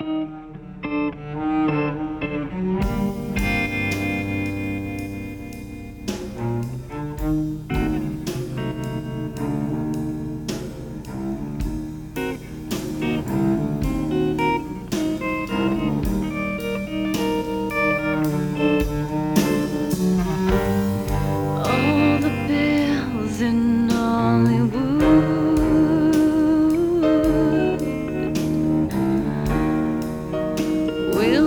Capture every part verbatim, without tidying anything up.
All the bells in Hollywood will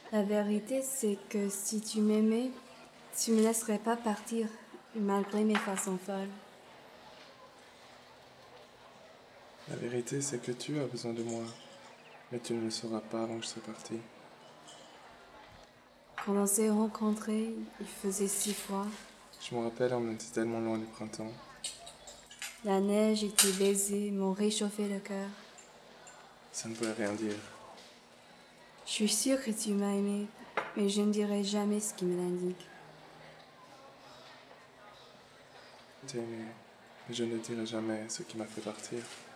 La vérité, c'est que si tu m'aimais, tu me laisserais pas partir, malgré mes façons folles. La vérité, c'est que tu as besoin de moi, mais tu ne le sauras pas avant que je sois parti. Quand on s'est rencontrés, il faisait si froid. Je me rappelle, on était tellement loin du printemps. La neige et tes baisers m'ont réchauffé le cœur. Ça ne voulait rien dire. Je suis sûre que tu m'as aimé, mais je ne dirai jamais ce qui me l'indique. Je t'ai aimé, mais je ne dirai jamais ce qui m'a fait partir.